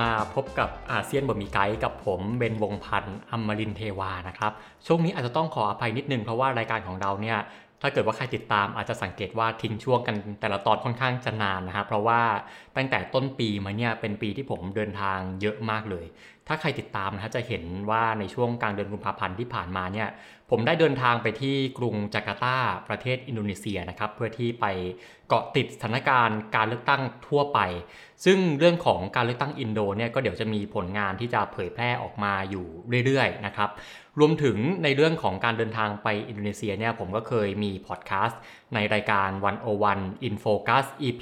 มาพบกับอาเซียนบะหมี่ไกด์กับผมเบนวงศ์พันธ์อมรินทร์เทวานะครับช่วงนี้อาจจะต้องขออภัยนิดนึงเพราะว่ารายการของเราเนี่ยถ้าเกิดว่าใครติดตามอาจจะสังเกตว่าทิ้งช่วงกันแต่ละตอนค่อนข้างจะนานนะครับเพราะว่าตั้งแต่ต้นปีมาเนี่ยเป็นปีที่ผมเดินทางเยอะมากเลยถ้าใครติดตามนะจะเห็นว่าในช่วงกลางเดือนกุมภาพันธ์ที่ผ่านมาเนี่ยผมได้เดินทางไปที่กรุงจาการ์ตาประเทศอินโดนีเซียนะครับเพื่อที่ไปเกาะติดสถานการณ์การเลือกตั้งทั่วไปซึ่งเรื่องของการเลือกตั้งอินโดเนี่ยก็เดี๋ยวจะมีผลงานที่จะเผยแพร่ออกมาอยู่เรื่อยๆนะครับรวมถึงในเรื่องของการเดินทางไปอินโดนีเซียเนี่ยผมก็เคยมีพอดแคสต์ในรายการ101 In Focus EP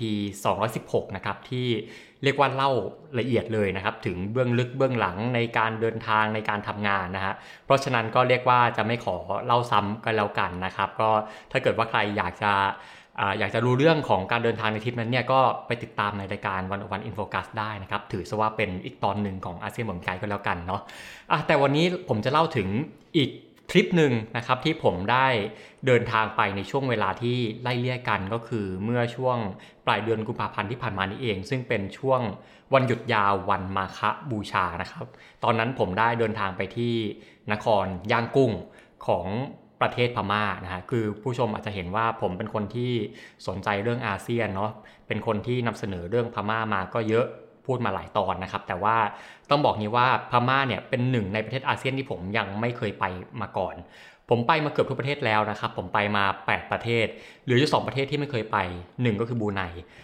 216นะครับที่เรียกว่าเล่าละเอียดเลยนะครับถึงเบื้องลึกเบื้องหลังในการเดินทางในการทำงานนะฮะเพราะฉะนั้นก็เรียกว่าจะไม่ขอเล่าซ้ำกันแล้วกันนะครับก็ถ้าเกิดว่าใครอยากจะรู้เรื่องของการเดินทางในทริปนั้นเนี่ยก็ไปติดตามในรายการ101 In Focus ได้นะครับถือซะว่าเป็นอีกตอนหนึ่งของอาเซียนบะหมี่ไกด์ก็แล้วกันเนาะแต่วันนี้ผมจะเล่าถึงอีกทริปหนึ่งนะครับที่ผมได้เดินทางไปในช่วงเวลาที่ไล่เลี่ยกันก็คือเมื่อช่วงปลายเดือนกุมภาพันธ์ที่ผ่านมานี้เองซึ่งเป็นช่วงวันหยุดยาววันมาฆบูชานะครับตอนนั้นผมได้เดินทางไปที่นครย่างกุ้งของประเทศพม่านะฮะคือผู้ชมอาจจะเห็นว่าผมเป็นคนที่สนใจเรื่องอาเซียนเนาะเป็นคนที่นำเสนอเรื่องพม่ามาก็เยอะพูดมาหลายตอนนะครับแต่ว่าต้องบอกนี้ว่าพม่าเนี่ยเป็นหนึ่งในประเทศอาเซียนที่ผมยังไม่เคยไปมาก่อนผมไปมาเกือบทุกประเทศแล้วนะครับผมไปมา8ประเทศหรืออยู่2ประเทศที่ไม่เคยไป1ก็คือบรูไน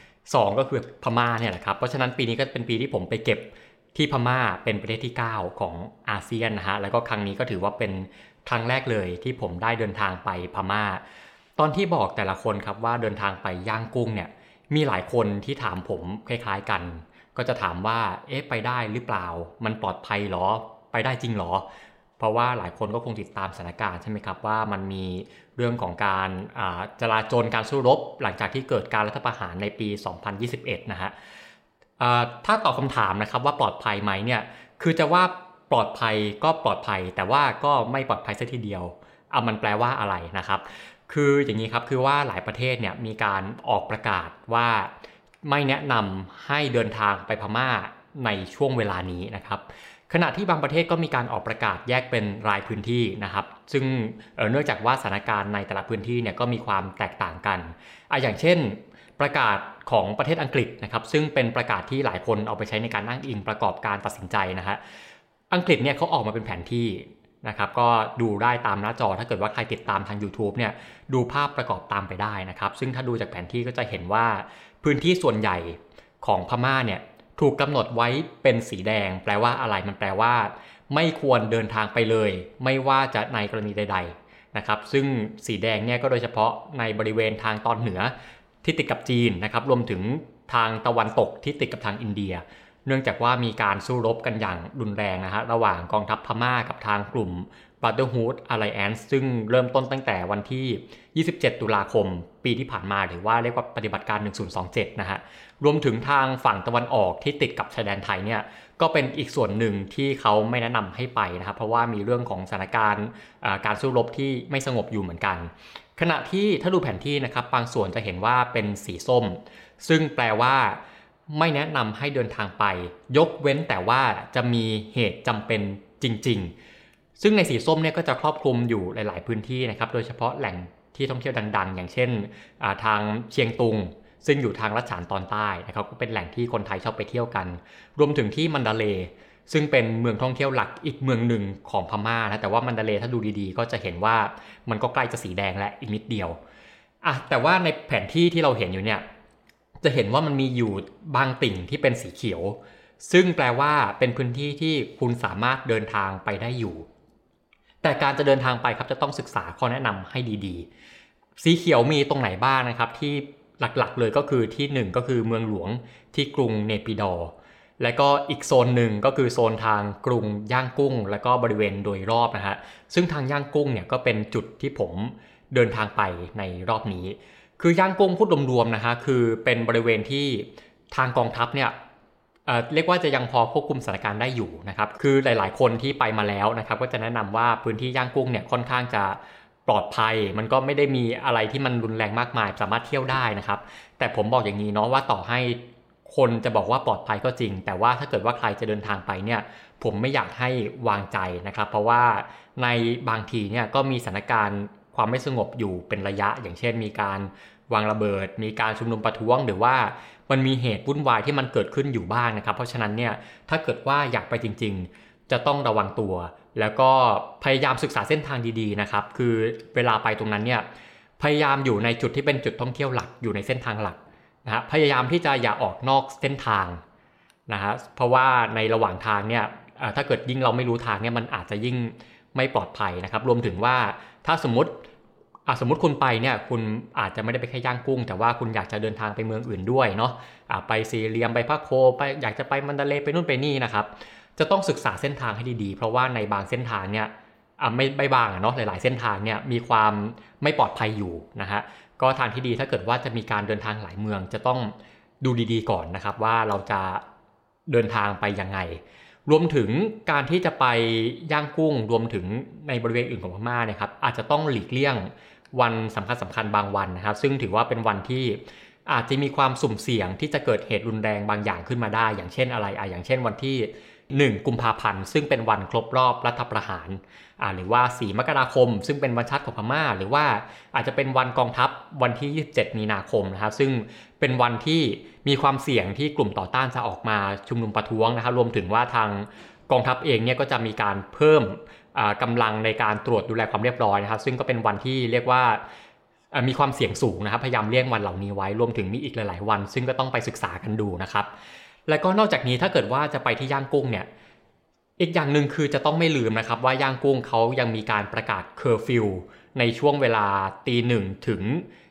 2ก็คือพม่าเนี่ยแหละครับเพราะฉะนั้นปีนี้ก็เป็นปีที่ผมไปเก็บที่พม่าเป็นประเทศที่9ของอาเซียนนะฮะแล้วก็ครั้งนี้ก็ถือว่าเป็นครั้งแรกเลยที่ผมได้เดินทางไปพม่าตอนที่บอกแต่ละคนครับว่าเดินทางไปย่างกุ้งเนี่ยมีหลายคนที่ถามผมคล้ายๆกันก็จะถามว่าไปได้หรือเปล่ามันปลอดภัยหรอไปได้จริงหรอเพราะว่าหลายคนก็คงติดตามสถานการณ์ใช่ไหมครับว่ามันมีเรื่องของการจลาจลการสู้รบหลังจากที่เกิดการรัฐประหารในปี 2021 นะฮะถ้าตอบคำถามนะครับว่าปลอดภัยไหมเนี่ยคือจะว่าปลอดภัยก็ปลอดภัยแต่ว่าก็ไม่ปลอดภัยซะทีเดียวมันแปลว่าอะไรนะครับคืออย่างนี้ครับคือว่าหลายประเทศเนี่ยมีการออกประกาศว่าไม่แนะนำให้เดินทางไปพม่าในช่วงเวลานี้นะครับขณะที่บางประเทศก็มีการออกประกาศแยกเป็นรายพื้นที่นะครับซึ่งเนื่องจากว่าสถานการณ์ในแต่ละพื้นที่เนี่ยก็มีความแตกต่างกันอย่างเช่นประกาศของประเทศอังกฤษนะครับซึ่งเป็นประกาศที่หลายคนเอาไปใช้ในการอ้างอิงประกอบการตัดสินใจนะฮะอังกฤษเนี่ยเขาออกมาเป็นแผนที่นะครับก็ดูได้ตามหน้าจอถ้าเกิดว่าใครติดตามทาง YouTube เนี่ยดูภาพประกอบตามไปได้นะครับซึ่งถ้าดูจากแผนที่ก็จะเห็นว่าพื้นที่ส่วนใหญ่ของพม่าเนี่ยถูกกำหนดไว้เป็นสีแดงแปลว่าอะไรมันแปลว่าไม่ควรเดินทางไปเลยไม่ว่าจะในกรณีใดๆนะครับซึ่งสีแดงเนี่ยก็โดยเฉพาะในบริเวณทางตอนเหนือที่ติดกับจีนนะครับรวมถึงทางตะวันตกที่ติดกับทางอินเดียเนื่องจากว่ามีการสู้รบกันอย่างรุนแรงนะฮะระหว่างกองทัพพม่ากับทางกลุ่ม Brotherhood Alliance ซึ่งเริ่มต้นตั้งแต่วันที่27ตุลาคมปีที่ผ่านมาหรือว่าเรียกว่าปฏิบัติการ1027นะฮะรวมถึงทางฝั่งตะวันออกที่ติดกับชายแดนไทยเนี่ยก็เป็นอีกส่วนหนึ่งที่เขาไม่แนะนำให้ไปนะครับเพราะว่ามีเรื่องของสถานการณ์การสู้รบที่ไม่สงบอยู่เหมือนกันขณะที่ถ้าดูแผนที่นะครับบางส่วนจะเห็นว่าเป็นสีส้มซึ่งแปลว่าไม่แนะนำให้เดินทางไปยกเว้นแต่ว่าจะมีเหตุจำเป็นจริงๆซึ่งในสีส้มเนี่ยก็จะครอบคลุมอยู่หลายๆพื้นที่นะครับโดยเฉพาะแหล่งที่ท่องเที่ยวดังๆอย่างเช่นทางเชียงตุงซึ่งอยู่ทางลัดฉานตอนใต้นะครับก็เป็นแหล่งที่คนไทยชอบไปเที่ยวกันรวมถึงที่มันดาเลย์ซึ่งเป็นเมืองท่องเที่ยวหลักอีกเมืองหนึ่งของพม่านะแต่ว่ามันดาเลย์ถ้าดูดีๆก็จะเห็นว่ามันก็ใกล้จะสีแดงและอีกนิดเดียวแต่ว่าในแผนที่ที่เราเห็นอยู่เนี่ยจะเห็นว่ามันมีอยู่บางติ่งที่เป็นสีเขียวซึ่งแปลว่าเป็นพื้นที่ที่คุณสามารถเดินทางไปได้อยู่แต่การจะเดินทางไปครับจะต้องศึกษาข้อแนะนำให้ดีๆสีเขียวมีตรงไหนบ้างนะครับที่หลักๆเลยก็คือที่1ก็คือเมืองหลวงที่กรุงเนปิดอร์และก็อีกโซนหนึ่งก็คือโซนทางกรุงย่างกุ้งและก็บริเวณโดยรอบนะฮะซึ่งทางย่างกุ้งเนี่ยก็เป็นจุดที่ผมเดินทางไปในรอบนี้คือย่างกุ้งพูดรวมๆนะฮะคือเป็นบริเวณที่ทางกองทัพเนี่ยเรียกว่าจะยังพอควบคุมสถานการณ์ได้อยู่นะครับคือหลายๆคนที่ไปมาแล้วนะครับก็จะแนะนำว่าพื้นที่ย่างกุ้งเนี่ยค่อนข้างจะปลอดภัยมันก็ไม่ได้มีอะไรที่มันรุนแรงมากมายสามารถเที่ยวได้นะครับแต่ผมบอกอย่างนี้เนาะว่าต่อให้คนจะบอกว่าปลอดภัยก็จริงแต่ว่าถ้าเกิดว่าใครจะเดินทางไปเนี่ยผมไม่อยากให้วางใจนะครับเพราะว่าในบางทีเนี่ยก็มีสถานการณ์ความไม่สงบอยู่เป็นระยะอย่างเช่นมีการวางระเบิดมีการชุมนุมประท้วงหรือว่ามันมีเหตุวุ่นวายที่มันเกิดขึ้นอยู่บ้างนะครับเพราะฉะนั้นเนี่ยถ้าเกิดว่าอยากไปจริงๆจะต้องระวังตัวแล้วก็พยายามศึกษาเส้นทางดีๆนะครับคือเวลาไปตรงนั้นเนี่ยพยายามอยู่ในจุดที่เป็นจุดท่องเที่ยวหลักอยู่ในเส้นทางหลักนะฮะพยายามที่จะอย่าออกนอกเส้นทางนะฮะเพราะว่าในระหว่างทางเนี่ยถ้าเกิดยิ่งเราไม่รู้ทางเนี่ยมันอาจจะยิ่งไม่ปลอดภัยนะครับรวมถึงว่าถ้าสมมติคุณไปเนี่ยคุณอาจจะไม่ได้ไปแค่ย่างกุ้งแต่ว่าคุณอยากจะเดินทางไปเมืองอื่นด้วยเนาะไปซีเรียมไปพะโคไปอยากจะไปมันดาเลย์ไปนู่นไปนี่นะครับจะต้องศึกษาเส้นทางให้ดีๆเพราะว่าในบางเส้นทางเนี่ยไม่บางเนาะหลายๆเส้นทางเนี่ยมีความไม่ปลอดภัยอยู่นะฮะก็ทางที่ดีถ้าเกิดว่าจะมีการเดินทางหลายเมืองจะต้องดูดีๆก่อนนะครับว่าเราจะเดินทางไปยังไงรวมถึงการที่จะไปย่างกุ้งรวมถึงในบริเวณอื่นของพม่าเนี่ยครับอาจจะต้องหลีกเลี่ยงวันสำคัญบางวันนะครับซึ่งถือว่าเป็นวันที่อาจจะมีความสุ่มเสี่ยงที่จะเกิดเหตุรุนแรงบางอย่างขึ้นมาได้อย่างเช่นอะไรอย่างเช่นวันที่1กุมภาพันธ์ซึ่งเป็นวันครบรอบรัฐประหารหรือว่า4มกราคมซึ่งเป็นวันชาติของพม่าหรือว่าอาจจะเป็นวันกองทัพวันที่27มีนาคมนะครับซึ่งเป็นวันที่มีความเสี่ยงที่กลุ่มต่อต้านจะออกมาชุมนุมประท้วงนะครับรวมถึงว่าทางกองทัพเองเนี่ยก็จะมีการเพิ่มกำลังในการตรวจดูแลความเรียบร้อยนะครับซึ่งก็เป็นวันที่เรียกว่ามีความเสี่ยงสูงนะครับพยายามเลี่ยงวันเหล่านี้ไว้รวมถึงมีอีกหลายๆวันซึ่งก็ต้องไปศึกษากันดูนะครับแล้วก็นอกจากนี้ถ้าเกิดว่าจะไปที่ย่างกุ้งเนี่ยอีกอย่างหนึ่งคือจะต้องไม่ลืมนะครับว่าย่างกุ้งเขายังมีการประกาศเคอร์ฟิวในช่วงเวลา1:00ถึง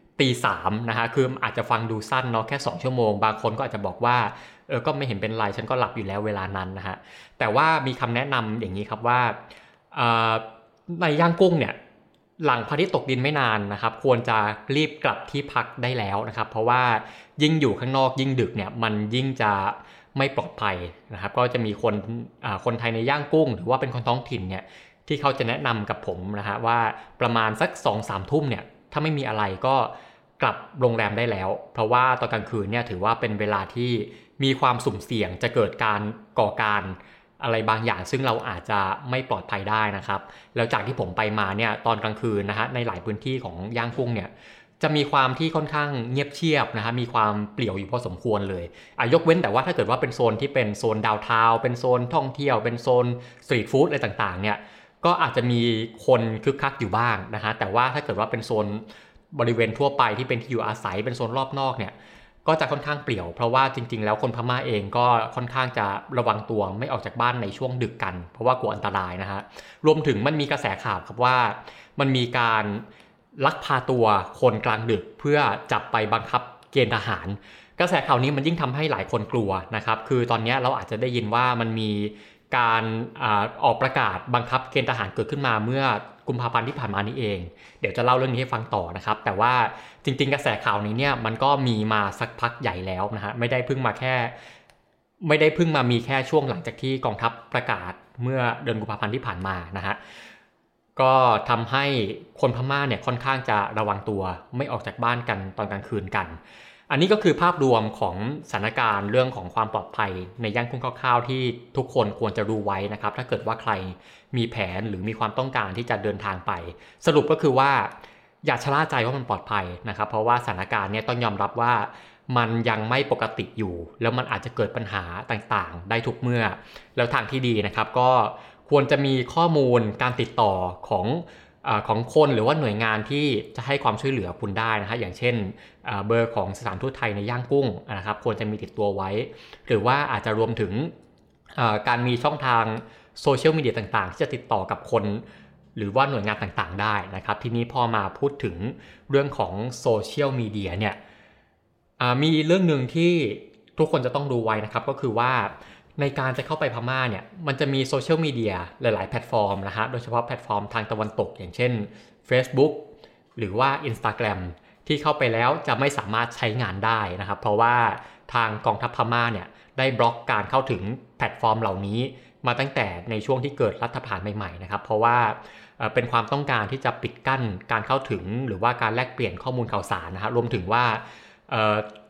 3:00นะฮะคืออาจจะฟังดูสั้นเนาะแค่2ชั่วโมงบางคนก็อาจจะบอกว่าก็ไม่เห็นเป็นไรฉันก็หลับอยู่แล้วเวลานั้นนะฮะแต่ว่ามีคำแนะนำอย่างนี้ครับว่าในย่างกุ้งเนี่ยหลังพระอาทิตย์ตกดินไม่นานนะครับควรจะรีบกลับที่พักได้แล้วนะครับเพราะว่ายิ่งอยู่ข้างนอกยิ่งดึกเนี่ยมันยิ่งจะไม่ปลอดภัยนะครับก็จะมีคนไทยในย่างกุ้งหรือว่าเป็นคนท้องถิ่นเนี่ยที่เขาจะแนะนำกับผมนะฮะว่าประมาณสัก 2-3 ทุ่มเนี่ยถ้าไม่มีอะไรก็กลับโรงแรมได้แล้วเพราะว่าตอนกลางคืนเนี่ยถือว่าเป็นเวลาที่มีความสุ่มเสี่ยงจะเกิดการก่อการอะไรบางอย่างซึ่งเราอาจจะไม่ปลอดภัยได้นะครับแล้วจากที่ผมไปมาเนี่ยตอนกลางคืนนะฮะในหลายพื้นที่ของย่างกุ้งเนี่ยจะมีความที่ค่อนข้างเงียบเชียบนะฮะมีความเปลี่ยวอยู่พอสมควรเลยยกเว้นแต่ว่าถ้าเกิดว่าเป็นโซนที่เป็นโซนดาวน์ทาวน์เป็นโซนท่องเที่ยวเป็นโซนสตรีทฟู้ดอะไรต่างๆเนี่ยก็อาจจะมีคนคึกคักอยู่บ้างนะฮะแต่ว่าถ้าเกิดว่าเป็นโซนบริเวณทั่วไปที่เป็นที่อยู่อาศัยเป็นโซนรอบนอกเนี่ยก็จะค่อนข้างเปลี่ยวเพราะว่าจริงๆแล้วคนพม่าเองก็ค่อนข้างจะระวังตัวไม่ออกจากบ้านในช่วงดึกกันเพราะว่ากลัวอันตรายนะฮะรวมถึงมันมีกระแสข่าวครับว่ามันมีการลักพาตัวคนกลางดึกเพื่อจับไปบังคับเกณฑ์ทหารกระแสข่าวนี้มันยิ่งทำให้หลายคนกลัวนะครับคือตอนนี้เราอาจจะได้ยินว่ามันมีการออกประกาศบังคับเกณฑ์ทหารเกิดขึ้นมาเมื่อกุมภาพันธ์ที่ผ่านมานี้เองเดี๋ยวจะเล่าเรื่องนี้ให้ฟังต่อนะครับแต่ว่าจริงๆกระแสข่าวนี้เนี่ยมันก็มีมาสักพักใหญ่แล้วนะฮะไม่ได้เพิ่งมามีแค่ช่วงหลังจากที่กองทัพประกาศเมื่อเดือนกุมภาพันธ์ที่ผ่านมานะฮะก็ทำให้คนพม่าเนี่ยค่อนข้างจะระวังตัวไม่ออกจากบ้านกันตอนกลางคืนกันอันนี้ก็คือภาพรวมของสถานการณ์เรื่องของความปลอดภัยในย่างกุ้งคร่าวๆที่ทุกคนควรจะรู้ไว้นะครับถ้าเกิดว่าใครมีแผนหรือมีความต้องการที่จะเดินทางไปสรุปก็คือว่าอย่าชะล่าใจว่ามันปลอดภัยนะครับเพราะว่าสถานการณ์เนี่ยต้องยอมรับว่ามันยังไม่ปกติอยู่แล้วมันอาจจะเกิดปัญหาต่างๆได้ทุกเมื่อแล้วทางที่ดีนะครับก็ควรจะมีข้อมูลการติดต่อของคนหรือว่าหน่วยงานที่จะให้ความช่วยเหลือคุณได้นะฮะอย่างเช่นเบอร์ของสถานทูตไทยในย่างกุ้งนะครับควรจะมีติดตัวไว้หรือว่าอาจจะรวมถึงการมีช่องทางโซเชียลมีเดียต่างๆที่จะติดต่อกับคนหรือว่าหน่วยงานต่างๆได้นะครับทีนี้พอมาพูดถึงเรื่องของโซเชียลมีเดียเนี่ยมีเรื่องนึงที่ทุกคนจะต้องดูไว้นะครับก็คือว่าในการจะเข้าไปพม่าเนี่ยมันจะมีโซเชียลมีเดียหลายๆแพลตฟอร์มนะฮะโดยเฉพาะแพลตฟอร์มทางตะวันตกอย่างเช่น Facebook หรือว่า Instagram ที่เข้าไปแล้วจะไม่สามารถใช้งานได้นะครับเพราะว่าทางกองทัพพม่าเนี่ยได้บล็อกการเข้าถึงแพลตฟอร์มเหล่านี้มาตั้งแต่ในช่วงที่เกิดรัฐประหารใหม่ๆนะครับเพราะว่าเป็นความต้องการที่จะปิดกั้นการเข้าถึงหรือว่าการแลกเปลี่ยนข้อมูลข่าวสารนะฮะรวมถึงว่า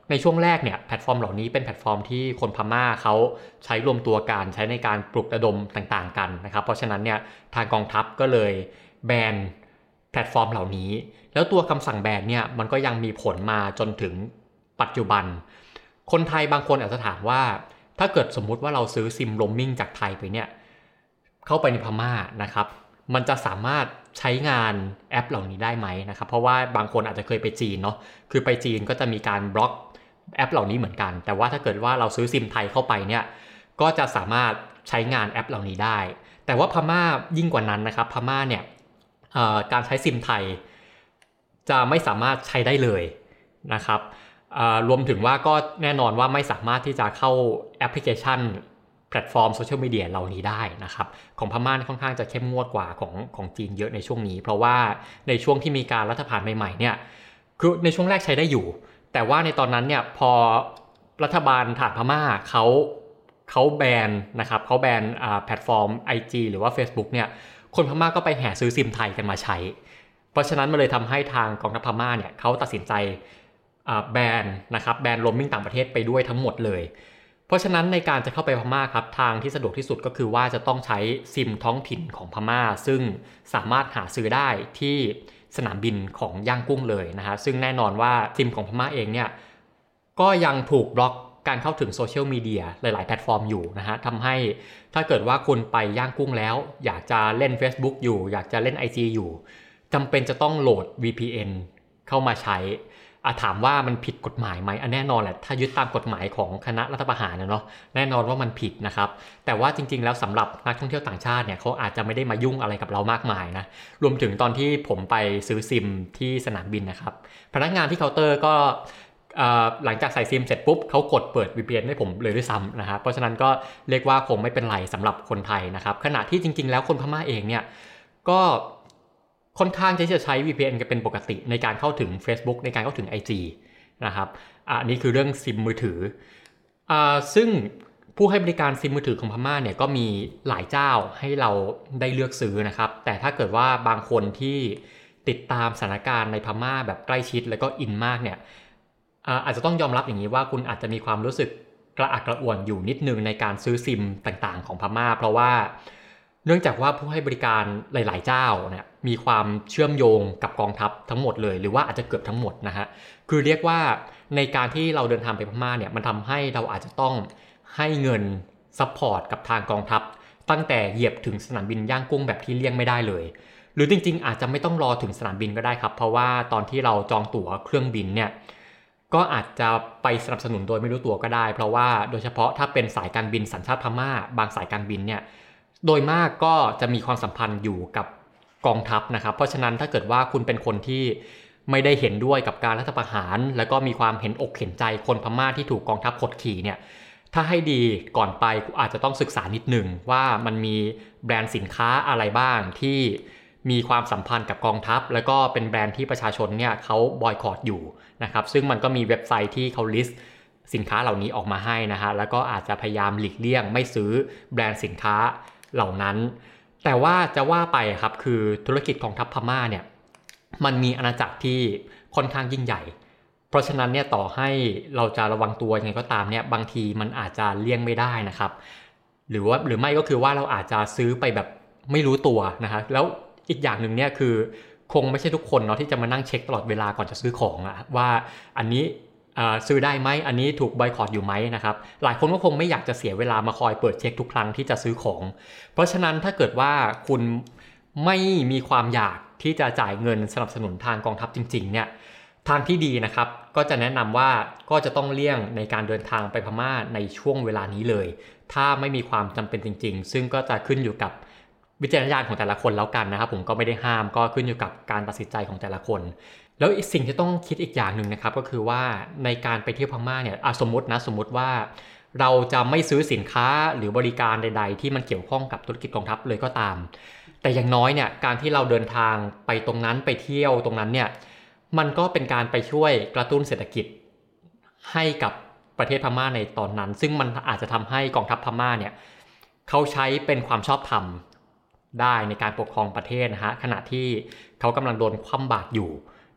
ในช่วงแรกเนี่ยแพลตฟอร์มเหล่านี้เป็นแพลตฟอร์มที่คนพม่าเขาใช้รวมตัวกันใช้ในการปลุกระดมต่างๆกันนะครับเพราะฉะนั้นเนี่ยทางกองทัพก็เลยแบนแพลตฟอร์มเหล่านี้แล้วตัวคำสั่งแบนเนี่ยมันก็ยังมีผลมาจนถึงปัจจุบันคนไทยบางคนอาจจะถามว่าถ้าเกิดสมมุติว่าเราซื้อซิมโรมมิ่งจากไทยไปเนี่ยเข้าไปในพม่านะครับมันจะสามารถใช้งานแอปเหล่านี้ได้ไหมนะครับเพราะว่าบางคนอาจจะเคยไปจีนเนาะคือไปจีนก็จะมีการบล็อกแอปเหล่านี้เหมือนกันแต่ว่าถ้าเกิดว่าเราซื้อซิมไทยเข้าไปเนี่ยก็จะสามารถใช้งานแอปเหล่านี้ได้แต่ว่าพม่ายิ่งกว่านั้นนะครับพม่าเนี่ยการใช้ซิมไทยจะไม่สามารถใช้ได้เลยนะครับรวมถึงว่าก็แน่นอนว่าไม่สามารถที่จะเข้าแอปพลิเคชันแพลตฟอร์มโซเชียลมีเดียเหล่านี้ได้นะครับของพม่าค่อนข้างจะเข้มงวดกว่าของจีนเยอะในช่วงนี้เพราะว่าในช่วงที่มีการรัฐประหารใหม่ๆเนี่ยคือในช่วงแรกใช้ได้อยู่แต่ว่าในตอนนั้นเนี่ยพอรัฐบาลฐานพม่าเขาแบนนะครับเขาแบนแพลตฟอร์ม IG หรือว่า Facebook เนี่ยคนพม่าก็ไปแห่ซื้อซิมไทยกันมาใช้เพราะฉะนั้นมันเลยทำให้ทางกองทัพพม่าเนี่ยเขาตัดสินใจแบนนะครับแบนโรมมิ่งต่างประเทศไปด้วยทั้งหมดเลยเพราะฉะนั้นในการจะเข้าไปพม่าครับทางที่สะดวกที่สุดก็คือว่าจะต้องใช้ซิมท้องถิ่นของพม่าซึ่งสามารถหาซื้อได้ที่สนามบินของย่างกุ้งเลยนะฮะซึ่งแน่นอนว่าซิมของพม่าเองเนี่ยก็ยังถูกบล็อกการเข้าถึงโซเชียลมีเดียหลายๆแพลตฟอร์มอยู่นะฮะทำให้ถ้าเกิดว่าคุณไปย่างกุ้งแล้วอยากจะเล่น Facebook อยู่อยากจะเล่น IG อยู่จำเป็นจะต้องโหลด VPN เข้ามาใช้ถามว่ามันผิดกฎหมายไหมแน่นอนแหละถ้ายึดตามกฎหมายของคณะรัฐประหารเนาะแน่นอนว่ามันผิดนะครับแต่ว่าจริงๆแล้วสำหรับนักท่องเที่ยวต่างชาติเนี่ยเขาอาจจะไม่ได้มายุ่งอะไรกับเรามากมายนะรวมถึงตอนที่ผมไปซื้อซิมที่สนามบินนะครับพนักงานที่เคาน์เตอร์ก็หลังจากใส่ซิมเสร็จปุ๊บเขากดเปิด VPN ให้ผมเลยด้วยซ้ำนะครับเพราะฉะนั้นก็เรียกว่าคงไม่เป็นไรสำหรับคนไทยนะครับขณะที่จริงๆแล้วคนพม่าเองเนี่ยก็ค่อนข้างที่จะใช้ VPN กันเป็นปกติในการเข้าถึง Facebook ในการเข้าถึง IG นะครับอันนี้คือเรื่องซิมมือถือซึ่งผู้ให้บริการซิมมือถือของพม่าเนี่ยก็มีหลายเจ้าให้เราได้เลือกซื้อนะครับแต่ถ้าเกิดว่าบางคนที่ติดตามสถานการณ์ในพม่าแบบใกล้ชิดแล้วก็อินมากเนี่ยอาจจะต้องยอมรับอย่างนี้ว่าคุณอาจจะมีความรู้สึกกระอักกระอ่วนอยู่นิดนึงในการซื้อซิมต่างๆของพม่าเพราะว่าเนื่องจากว่าผู้ให้บริการหลายๆเจ้าเนี่ยมีความเชื่อมโยงกับกองทัพทั้งหมดเลยหรือว่าอาจจะเกือบทั้งหมดนะฮะคือเรียกว่าในการที่เราเดินทางไปพม่าเนี่ยมันทำให้เราอาจจะต้องให้เงินซัพพอร์ตกับทางกองทัพตั้งแต่เหยียบถึงสนามบินย่างกุ้งแบบที่เลี่ยงไม่ได้เลยหรือจริงๆอาจจะไม่ต้องรอถึงสนามบินก็ได้ครับเพราะว่าตอนที่เราจองตั๋วเครื่องบินเนี่ยก็อาจจะไปสนับสนุนโดยไม่รู้ตัวก็ได้เพราะว่าโดยเฉพาะถ้าเป็นสายการบินสัญชาติพม่าบางสายการบินเนี่ยโดยมากก็จะมีความสัมพันธ์อยู่กับกองทัพนะครับเพราะฉะนั้นถ้าเกิดว่าคุณเป็นคนที่ไม่ได้เห็นด้วยกับการรัฐประหารแล้วก็มีความเห็นอกเห็นใจคนพม่าที่ถูกกองทัพกดขี่เนี่ยถ้าให้ดีก่อนไปอาจจะต้องศึกษานิดหนึ่งว่ามันมีแบรนด์สินค้าอะไรบ้างที่มีความสัมพันธ์กับกองทัพแล้วก็เป็นแบรนด์ที่ประชาชนเนี่ยเขาบอยคอตอยู่นะครับซึ่งมันก็มีเว็บไซต์ที่เขาลิสต์สินค้าเหล่านี้ออกมาให้นะฮะแล้วก็อาจจะพยายามหลีกเลี่ยงไม่ซื้อแบรนด์สินค้าเหล่านั้นแต่ว่าจะว่าไปครับคือธุรกิจกองทัพพม่าเนี่ยมันมีอาณาจักรที่ค่อนข้างยิ่งใหญ่เพราะฉะนั้นเนี่ยต่อให้เราจะระวังตัวยังไงก็ตามเนี่ยบางทีมันอาจจะเลี่ยงไม่ได้นะครับหรือไม่ก็คือว่าเราอาจจะซื้อไปแบบไม่รู้ตัวนะฮะแล้วอีกอย่างหนึ่งเนี่ยคือคงไม่ใช่ทุกคนเนาะที่จะมานั่งเช็คตลอดเวลาก่อนจะซื้อของอะว่าอันนี้ซื้อได้ไหมอันนี้ถูกบอยคอตอยู่ไหมนะครับหลายคนก็คงไม่อยากจะเสียเวลามาคอยเปิดเช็คทุกครั้งที่จะซื้อของเพราะฉะนั้นถ้าเกิดว่าคุณไม่มีความอยากที่จะจ่ายเงินสนับสนุนทางกองทัพจริงๆเนี่ยทางที่ดีนะครับก็จะแนะนำว่าก็จะต้องเลี่ยงในการเดินทางไปพม่าในช่วงเวลานี้เลยถ้าไม่มีความจำเป็นจริงๆซึ่งก็จะขึ้นอยู่กับวิจารณญาณของแต่ละคนแล้วกันนะครับผมก็ไม่ได้ห้ามก็ขึ้นอยู่กับการตัดสินใจของแต่ละคนแล้วอีกสิ่งที่ต้องคิดอีกอย่างหนึ่งนะครับก็คือว่าในการไปเที่ยวพม่าเนี่ยสมมติว่าเราจะไม่ซื้อสินค้าหรือบริการใดๆที่มันเกี่ยวข้องกับธุรกิจกองทัพเลยก็ตามแต่อย่างน้อยเนี่ยการที่เราเดินทางไปตรงนั้นไปเที่ยวตรงนั้นเนี่ยมันก็เป็นการไปช่วยกระตุ้นเศรษฐกิจให้กับประเทศพม่าในตอนนั้นซึ่งมันอาจจะทำให้กองทัพพม่าเนี่ยเขาใช้เป็นความชอบธรรมได้ในการปกครองประเทศนะฮะขณะที่เขากำลังโดนคว่ำบาตรอยู่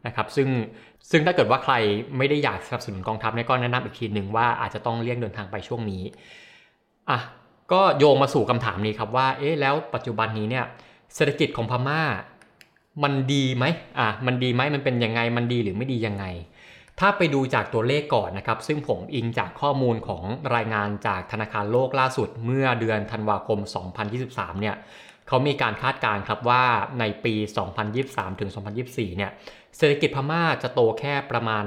นะครับซึ่งถ้าเกิดว่าใครไม่ได้อยากสนับสนุนกองทัพเนี่ยก็แนะนำอีกทีหนึ่งว่าอาจจะต้องเลี่ยงเดินทางไปช่วงนี้ก็โยงมาสู่คำถามนี้ครับว่าแล้วปัจจุบันนี้เนี่ยเศรษฐกิจของพม่ามันดีไหมมันดีไหมมันเป็นยังไงมันดีหรือไม่ดียังไงถ้าไปดูจากตัวเลขก่อนนะครับซึ่งผมอิงจากข้อมูลของรายงานจากธนาคารโลกล่าสุดเมื่อเดือนธันวาคม 2023 เนี่ยเขามีการคาดการณ์ครับว่าในปี 2023 ถึง 2024 เนี่ยเศรษฐกิจพม่าจะโตแค่ประมาณ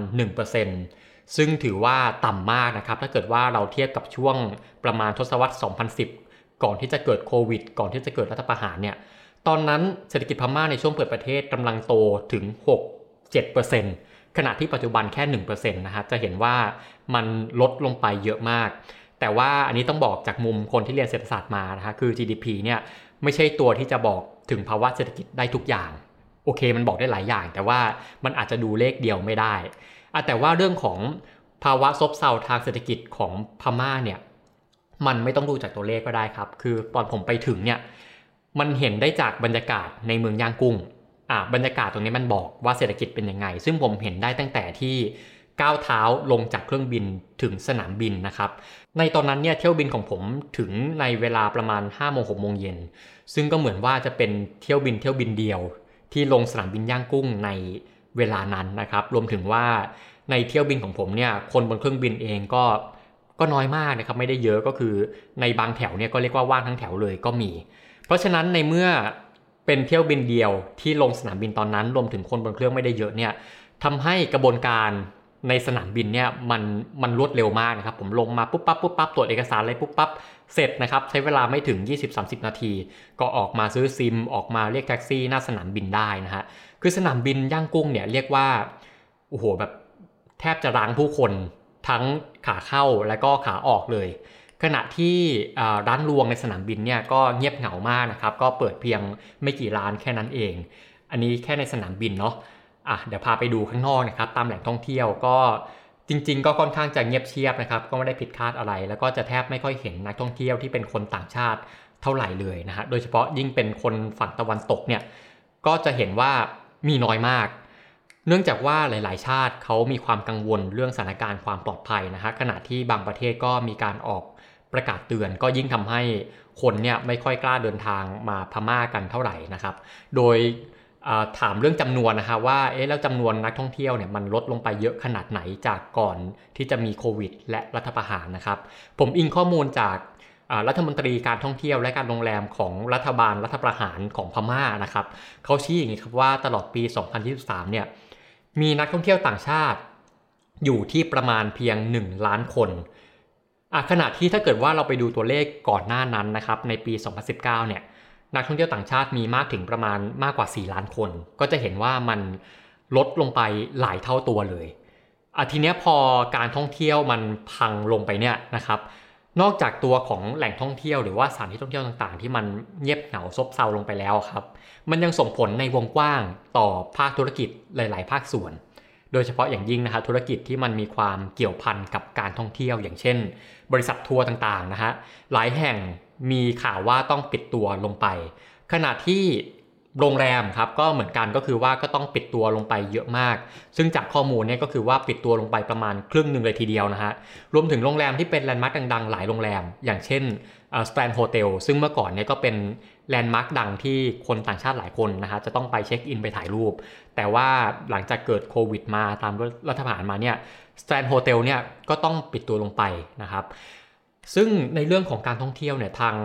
1%ซึ่งถือว่าต่ำมากนะครับถ้าเกิดว่าเราเทียบกับช่วงประมาณทศวรรษ 2010 ก่อนที่จะเกิดโควิดก่อนที่จะเกิดรัฐประหารเนี่ยตอนนั้นเศรษฐกิจพม่าในช่วงเปิดประเทศกำลังโตถึง 6-7%ขณะที่ปัจจุบันแค่ 1% นะฮะจะเห็นว่ามันลดลงไปเยอะมากแต่ว่าอันนี้ต้องบอกจากมุมคนที่เรียนเศรษฐศาสตร์มานะฮะคือ GDP เนี่ยไม่ใช่ตัวที่จะบอกถึงภาวะเศรษฐกิจได้ทุกอย่างโอเคมันบอกได้หลายอย่างแต่ว่ามันอาจจะดูเลขเดียวไม่ได้แต่ว่าเรื่องของภาวะซบเซาทางเศรษฐกิจของพม่าเนี่ยมันไม่ต้องดูจากตัวเลขก็ได้ครับคือตอนผมไปถึงเนี่ยมันเห็นได้จากบรรยากาศในเมืองย่างกุ้งบรรยากาศตรงนี้มันบอกว่าเศรษฐกิจเป็นยังไงซึ่งผมเห็นได้ตั้งแต่ที่ก้าวเท้าลงจากเครื่องบินถึงสนามบินนะครับในตอนนั้นเนี่ยเที่ยวบินของผมถึงในเวลาประมาณ 5-6 โมงเย็นซึ่งก็เหมือนว่าจะเป็นเที่ยวบินเดียวที่ลงสนามบินย่างกุ้งในเวลานั้นนะครับรวมถึงว่าในเที่ยวบินของผมเนี่ยคนบนเครื่องบินเองก็น้อยมากนะครับไม่ได้เยอะก็คือในบางแถวเนี่ยก็เรียกว่าว่างทั้งแถวเลยก็มีเพราะฉะนั้นในเมื่อเป็นเที่ยวบินเดียวที่ลงสนามบินตอนนั้นรวมถึงคนบนเครื่องไม่ได้เยอะเนี่ยทำให้กระบวนการในสนามบินเนี่ยมันรวดเร็วมากนะครับผมลงมาปุ๊บปั๊บตรวจเอกสารอะไรปุ๊บปั๊บเสร็จนะครับใช้เวลาไม่ถึง 20-30 นาทีก็ออกมาซื้อซิมออกมาเรียกแท็กซี่หน้าสนามบินได้นะฮะคือสนามบินย่างกุ้งเนี่ยเรียกว่าโอ้โหแบบแทบจะร้างผู้คนทั้งขาเข้าและก็ขาออกเลยขณะที่ร้านรวงในสนามบินเนี่ยก็เงียบเหงามากนะครับก็เปิดเพียงไม่กี่ร้านแค่นั้นเองอันนี้แค่ในสนามบินเนาะเดี๋ยวพาไปดูข้างนอกนะครับตามแหล่งท่องเที่ยวก็จริงๆก็ค่อนข้างจะเงียบเชียบนะครับก็ไม่ได้ผิดคาดอะไรแล้วก็จะแทบไม่ค่อยเห็นนักท่องเที่ยวที่เป็นคนต่างชาติเท่าไหร่เลยนะฮะโดยเฉพาะยิ่งเป็นคนฝั่งตะวันตกเนี่ยก็จะเห็นว่ามีน้อยมากเนื่องจากว่าหลายๆชาติเขามีความกังวลเรื่องสถานการณ์ความปลอดภัยนะฮะขณะที่บางประเทศก็มีการออกประกาศเตือนก็ยิ่งทำให้คนเนี่ยไม่ค่อยกล้าเดินทางมาพม่ากันเท่าไหร่นะครับโดยถามเรื่องจำนวนนะฮะว่าแล้วจำนวนนักท่องเที่ยวเนี่ยมันลดลงไปเยอะขนาดไหนจากก่อนที่จะมีโควิดและรัฐประหารนะครับผมอิงข้อมูลจากรัฐมนตรีการท่องเที่ยวและการโรงแรมของรัฐบาลรัฐประหารของพม่านะครับเขาชี้อย่างนี้ครับว่าตลอดปี 2023 เนี่ยมีนักท่องเที่ยวต่างชาติอยู่ที่ประมาณเพียง 1 ล้านคนขณะที่ถ้าเกิดว่าเราไปดูตัวเลขก่อนหน้านั้นนะครับในปี 2019 เนี่ยนักท่องเที่ยวต่างชาติมีมากถึงประมาณมากกว่า 4 ล้านคนก็จะเห็นว่ามันลดลงไปหลายเท่าตัวเลยทีนี้พอการท่องเที่ยวมันพังลงไปเนี่ยนะครับนอกจากตัวของแหล่งท่องเที่ยวหรือว่าสถานที่ท่องเที่ยวต่างๆที่มันเงียบเหงาซบเซาลงไปแล้วครับมันยังส่งผลในวงกว้างต่อภาคธุรกิจหลายๆภาคส่วนโดยเฉพาะอย่างยิ่งนะครับธุรกิจที่มันมีความเกี่ยวพันกับการท่องเที่ยวอย่างเช่นบริษัททัวร์ต่างๆนะฮะหลายแห่งมีข่าวว่าต้องปิดตัวลงไปขณะที่โรงแรมครับก็เหมือนกันก็คือว่าก็ต้องปิดตัวลงไปเยอะมากซึ่งจากข้อมูลเนี่ยก็คือว่าปิดตัวลงไปประมาณครึ่งนึงเลยทีเดียวนะฮะรวมถึงโรงแรมที่เป็นแลนด์มาร์คดังๆหลายโรงแรมอย่างเช่นสแตนโฮเทลซึ่งเมื่อก่อนเนี่ยก็เป็นแลนด์มาร์คดังที่คนต่างชาติหลายคนนะฮะจะต้องไปเช็คอินไปถ่ายรูปแต่ว่าหลังจากเกิดโควิดมาตามรัฐประหารมาเนี่ยสแตนโฮเทลเนี่ยก็ต้องปิดตัวลงไปนะครับซึ่งในเรื่องของการท่องเที่ยวเนี่ยทาง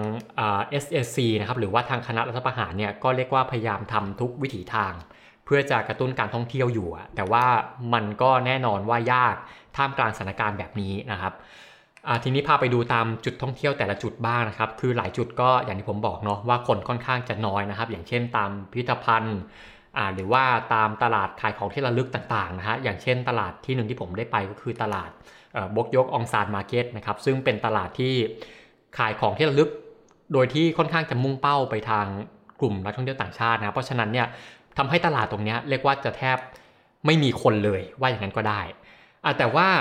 SSC นะครับหรือว่าทางคณะรัฐประหารเนี่ยก็เรียกว่าพยายามทำทุกวิถีทางเพื่อจะกระตุ้นการท่องเที่ยวอยู่แต่ว่ามันก็แน่นอนว่ายากท่ามกลางสถานการณ์แบบนี้นะครับทีนี้พาไปดูตามจุดท่องเที่ยวแต่ละจุดบ้างนะครับคือหลายจุดก็อย่างที่ผมบอกเนาะว่าคนค่อนข้างจะน้อยนะครับอย่างเช่นตามพิพิธภัณฑ์หรือว่าตามตลาดขายของที่ระลึกต่างๆนะฮะอย่างเช่นตลาดที่หนึ่งที่ผมได้ไปก็คือตลาดบกยกองซานมาร์เก็ตนะครับซึ่งเป็นตลาดที่ขายของที่ระลึกโดยที่ค่อนข้างจะมุ่งเป้าไปทางกลุ่มนักท่องเที่ยวต่างชาตินะเพราะฉะนั้นเนี่ยทำให้ตลาดตรงนี้เรียกว่าจะแทบไม่มีคนเลยว่าอย่างนั้นก็ได้แต่ว่า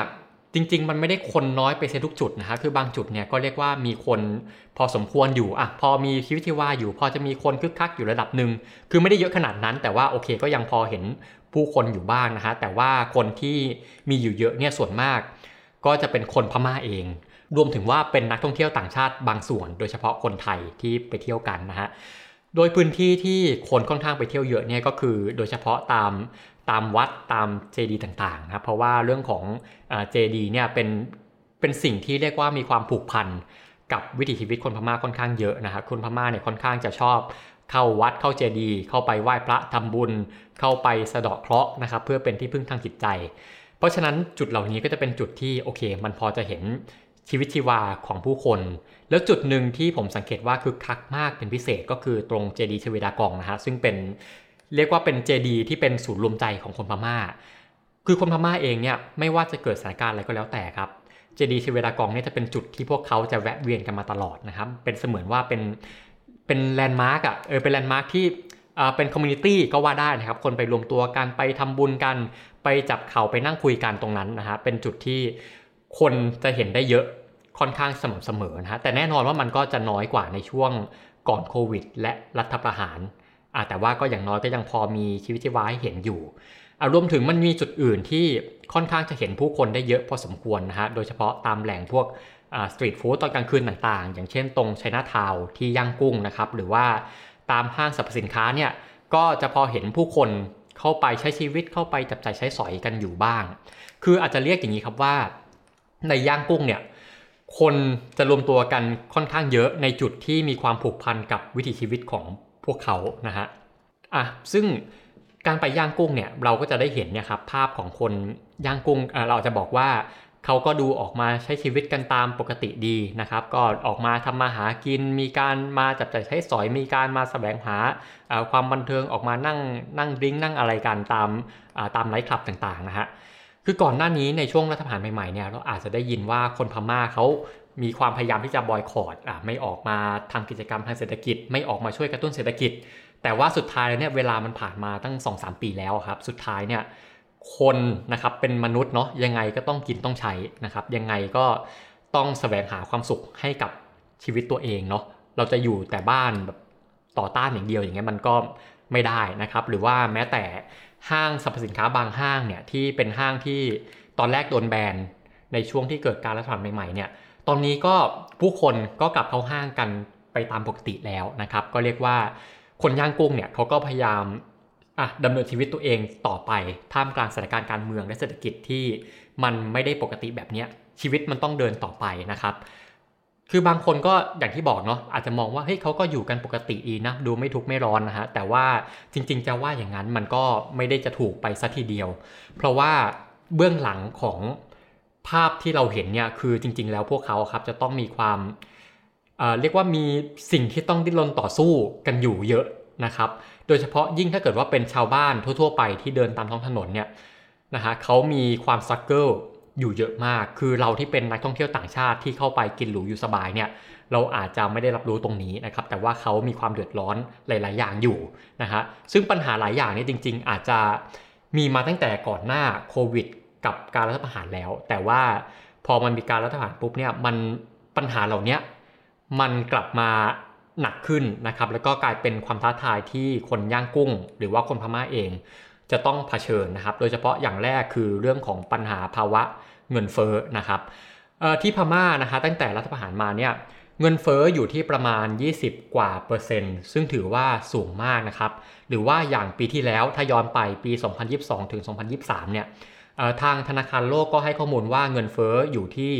จริงๆมันไม่ได้คนน้อยไปเสียทุกจุดนะฮะคือบางจุดเนี่ยก็เรียกว่ามีคนพอสมควรอยู่พอมีชีวิตชีวาอยู่พอจะมีคนคึกคักอยู่ระดับหนึ่งคือไม่ได้เยอะขนาดนั้นแต่ว่าโอเคก็ยังพอเห็นผู้คนอยู่บ้างนะฮะแต่ว่าคนที่มีอยู่เยอะเนี่ยส่วนมากก็จะเป็นคนพม่าเองรวมถึงว่าเป็นนักท่องเที่ยวต่างชาติบางส่วนโดยเฉพาะคนไทยที่ไปเที่ยวกันนะฮะโดยพื้นที่ที่คนค่อนข้างไปเที่ยวเยอะเนี่ยก็คือโดยเฉพาะตามวัดตามเจดีย์ต่างๆนะครับเพราะว่าเรื่องของเจดีย์เนี่ยเป็นสิ่งที่เรียกว่ามีความผูกพันกับวิถีชีวิตคนพม่าค่อนข้างเยอะนะครับคนพม่าเนี่ยค่อนข้างจะชอบเข้าวัดเข้าเจดีย์เข้าไปไหว้พระทำบุญเข้าไปสะเดาะเคราะห์นะครับเพื่อเป็นที่พึ่งทางจิตใจเพราะฉะนั้นจุดเหล่านี้ก็จะเป็นจุดที่โอเคมันพอจะเห็นชีวิตชีวาของผู้คนแล้วจุดหนึ่งที่ผมสังเกตว่าคึกคักมากเป็นพิเศษก็คือตรงเจดีย์ชเวดากองนะฮะซึ่งเป็นเรียกว่าเป็นเจดีย์ที่เป็นศูนย์รวมใจของคนพม่าคือคนพม่าเองเนี่ยไม่ว่าจะเกิดสถานการณ์อะไรก็แล้วแต่ครับเจดีย์ชเวดากองเนี่ยจะเป็นจุดที่พวกเขาจะแวะเวียนกันมาตลอดนะครับเป็นเสมือนว่าเป็นแลนด์มาร์กเป็นแลนด์มาร์กที่เป็นคอมมูนิตี้ก็ว่าได้นะครับคนไปรวมตัวกันไปทำบุญกันไปจับเข่าไปนั่งคุยกันตรงนั้นนะฮะเป็นจุดที่คนจะเห็นได้เยอะค่อนข้างสม่ำเสมอนะฮะแต่แน่นอนว่ามันก็จะน้อยกว่าในช่วงก่อนโควิดและรัฐประหารแต่ว่าก็อย่างน้อยก็ยังพอมีชีวิตชีวาให้เห็นอยู่รวมถึงมันมีจุดอื่นที่ค่อนข้างจะเห็นผู้คนได้เยอะพอสมควรนะฮะโดยเฉพาะตามแหล่งพวกสตรีทฟู้ดตอนกลางคืนต่างๆอย่างเช่นตรงไชน่าทาวน์ที่ย่างกุ้งนะครับหรือว่าตามห้างสรรพสินค้าเนี่ยก็จะพอเห็นผู้คนเข้าไปใช้ชีวิตเข้าไปจับจ่ายใช้สอยกันอยู่บ้างคืออาจจะเรียกอย่างนี้ครับว่าในย่างกุ้งเนี่ยคนจะรวมตัวกันค่อนข้างเยอะในจุดที่มีความผูกพันกับวิถีชีวิตของพวกเขานะฮะซึ่งการไปย่างกุ้งเนี่ยเราก็จะได้เห็นเนี่ยครับภาพของคนย่างกุ้งเราจะบอกว่าเขาก็ดูออกมาใช้ชีวิตกันตามปกติดีนะครับก็ออกมาทำมาหากินมีการมาจับจ่ายใช้สอยมีการมาแสวงหาความบันเทิงออกมานั่งดริ้งนั่งอะไรกันตามไนท์คลับต่างๆนะฮะคือก่อนหน้านี้ในช่วงรัฐประหารใหม่ๆเนี่ยเราอาจจะได้ยินว่าคนพม่าเขามีความพยายามที่จะบอยคอตไม่ออกมาทำกิจกรรมทางเศรษฐกิจไม่ออกมาช่วยกระตุ้นเศรษฐกิจแต่ว่าสุดท้ายเนี่ยเวลามันผ่านมาตั้ง 2-3 ปีแล้วครับสุดท้ายเนี่ยคนนะครับเป็นมนุษย์เนาะยังไงก็ต้องกินต้องใช้นะครับยังไงก็ต้องแสวงหาความสุขให้กับชีวิตตัวเองเนาะเราจะอยู่แต่บ้านแบบต่อต้านอย่างเดียวอย่างเงี้ยมันก็ไม่ได้นะครับหรือว่าแม้แต่ห้างสรรพสินค้าบางห้างเนี่ยที่เป็นห้างที่ตอนแรกโดนแบนในช่วงที่เกิดการรัฐประหารใหม่ๆเนี่ยตอนนี้ก็ผู้คนก็กลับเข้าห้างกันไปตามปกติแล้วนะครับก็เรียกว่าคนย่างกุ้งเนี่ยเขาก็พยายามดำเนินชีวิตตัวเองต่อไปท่ามกลางสถานการณ์การเมืองและเศรษฐกิจที่มันไม่ได้ปกติแบบนี้ชีวิตมันต้องเดินต่อไปนะครับคือบางคนก็อย่างที่บอกเนาะอาจจะมองว่าเฮ้ยเขาก็อยู่กันปกติดีนะดูไม่ทุกข์ไม่ร้อนนะฮะแต่ว่าจริงๆจะว่าอย่างนั้นมันก็ไม่ได้จะถูกไปซะทีเดียวเพราะว่าเบื้องหลังของภาพที่เราเห็นเนี่ยคือจริงๆแล้วพวกเขาครับจะต้องมีความเรียกว่ามีสิ่งที่ต้องดิ้นรนต่อสู้กันอยู่เยอะนะครับโดยเฉพาะยิ่งถ้าเกิดว่าเป็นชาวบ้านทั่วๆไปที่เดินตามท้องถนนเนี่ยนะฮะเขามีความสตรักเกิลอยู่เยอะมากคือเราที่เป็นนักท่องเที่ยวต่างชาติที่เข้าไปกินหรูอยู่สบายเนี่ยเราอาจจะไม่ได้รับรู้ตรงนี้นะครับแต่ว่าเขามีความเดือดร้อนหลายๆอย่างอยู่นะฮะซึ่งปัญหาหลายอย่างนี้จริงๆอาจจะมีมาตั้งแต่ก่อนหน้าโควิดกับการรัฐประหารแล้วแต่ว่าพอมันมีการรัฐประหารปุ๊บเนี่ยมันปัญหาเหล่านี้มันกลับมาหนักขึ้นนะครับแล้วก็กลายเป็นความท้าทายที่คนย่างกุ้งหรือว่าคนพม่าเองจะต้องเผชิญนะครับโดยเฉพาะอย่างแรกคือเรื่องของปัญหาภาวะเงินเฟ้อนะครับที่พม่านะคะตั้งแต่รัฐประหารมาเนี่ยเงินเฟ้ออยู่ที่ประมาณ20กว่าเปอร์เซ็นต์ซึ่งถือว่าสูงมากนะครับหรือว่าอย่างปีที่แล้วถ้าย้อนไปปี2022ถึง2023เนี่ยทางธนาคารโลกก็ให้ข้อมูลว่าเงินเฟ้ออยู่ที่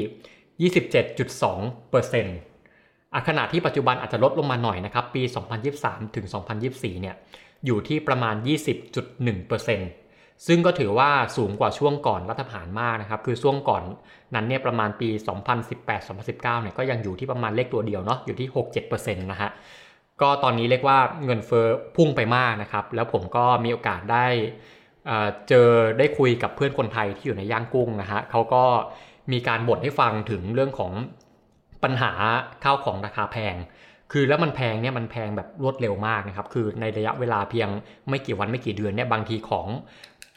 27.2%ขณะที่ปัจจุบันอาจจะลดลงมาหน่อยนะครับปี2023ถึง2024เนี่ยอยู่ที่ประมาณ 20.1% ซึ่งก็ถือว่าสูงกว่าช่วงก่อนรัฐประหารมากนะครับคือช่วงก่อนนั้นเนี่ยประมาณปี2018-2019เนี่ยก็ยังอยู่ที่ประมาณเลขตัวเดียวเนาะอยู่ที่ 6-7% นะฮะก็ตอนนี้เรียกว่าเงินเฟ้อพุ่งไปมากนะครับแล้วผมก็มีโอกาสได้คุยกับเพื่อนคนไทยที่อยู่ในย่างกุ้งนะฮะเขาก็มีการบ่นให้ฟังถึงเรื่องของปัญหาข้าวของราคาแพงคือแล้วมันแพงเนี่ยมันแพงแบบรวดเร็วมากนะครับคือในระยะเวลาเพียงไม่กี่วันไม่กี่เดือนเนี่ยบางทีของ